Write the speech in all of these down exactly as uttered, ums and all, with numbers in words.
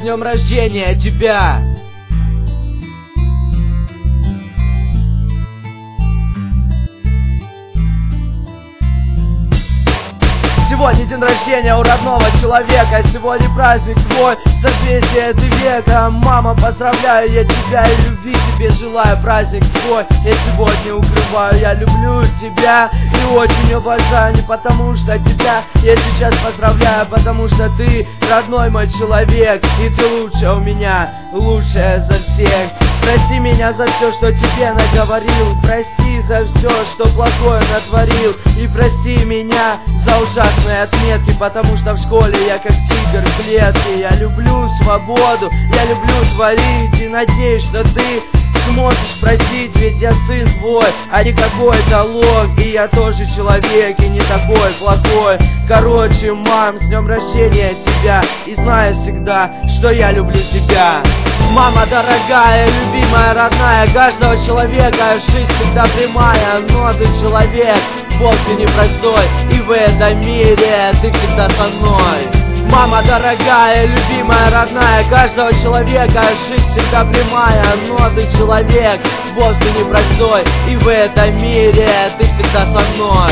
днем рождения тебя! Сегодня день рождения у родного человека, сегодня праздник твой, созвездие ты века. Мама, поздравляю я тебя и любви тебе желаю, праздник твой я сегодня укрываю. Я люблю тебя и очень уважаю, не потому что тебя я сейчас поздравляю, потому что ты родной мой человек, и ты лучше у меня, лучшая за всех. Прости меня за все, что тебе наговорил, прости за все, что плохое натворил, и прости меня за ужасные отметки, потому что в школе я как тигр в клетке. Я люблю свободу, я люблю творить, и надеюсь, что ты сможешь простить, ведь я сын твой, а не какой-то лох, и я тоже человек, и не такой плохой. Короче, мам, с днем рождения тебя, и знаю всегда, что я люблю тебя. Мама дорогая, любимая, родная каждого человека, жизнь всегда прямая, но ты человек вовсе непростой, и в этом мире ты всегда со мной. Мама дорогая, любимая, родная каждого человека, жизнь всегда прямая, но ты человек вовсе непростой, и в этом мире ты всегда со мной.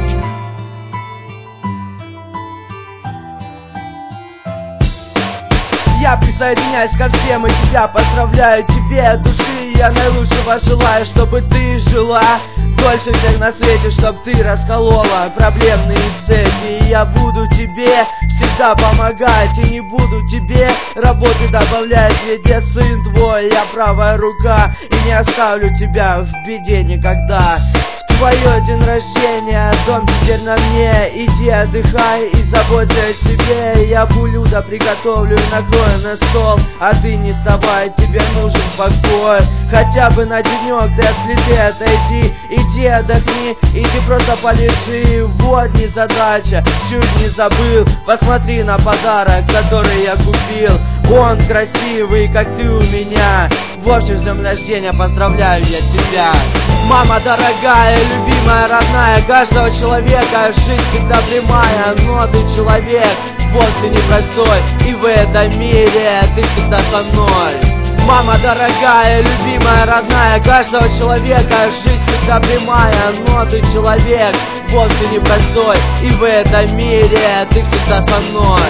Я присоединяюсь ко всем и тебя поздравляю, тебе от души я наилучшего желаю, чтобы ты жила дольше всех на свете, чтоб ты расколола проблемные цепи. И я буду тебе всегда помогать, и не буду тебе работы добавлять, ведь я сын твой, я правая рука, и не оставлю тебя в беде никогда. Твое день рождения, дом теперь на мне, иди отдыхай и заботься о себе. Я блюдо приготовлю и накрою на стол, а ты не вставай, тебе нужен покой. Хотя бы на денек ты от плиты отойди, иди отдохни, иди просто полежи. Вот не задача, чуть не забыл, посмотри на подарок, который я купил. Он красивый, как ты у меня. В общем, с днем рождения поздравляю я тебя. Мама дорогая, любимая, родная каждого человека, жизнь всегда прямая, но ты человек вовсе непростой, и в этом мире ты всегда со мной. Мама дорогая, любимая, родная каждого человека, жизнь всегда прямая, но ты человек вовсе непростой, и в этом мире ты всегда со мной.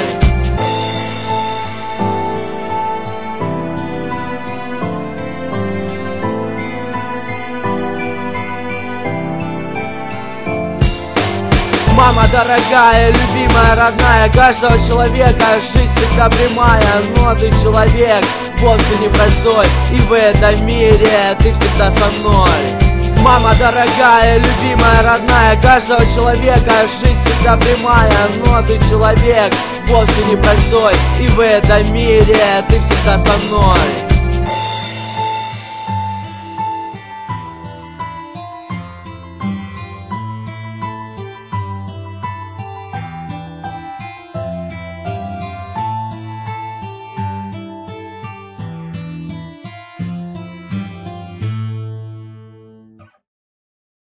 Мама дорогая, любимая, родная каждого человека, жизнь всегда прямая, но ты человек вовсе непростой, и в этом мире ты всегда со мной. Мама дорогая, любимая, родная каждого человека, жизнь всегда прямая, но ты человек вовсе непростой, и в этом мире ты всегда со мной.